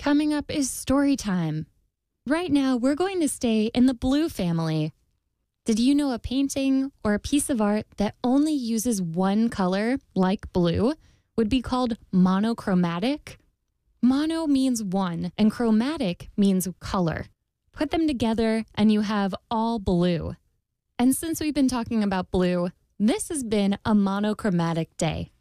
Coming up is story time. Right now, we're going to stay in the blue family. Did you know a painting or a piece of art that only uses one color, like blue, would be called monochromatic? Mono means one, and chromatic means color. Put them together, and you have all blue. And since we've been talking about blue, this has been a monochromatic day.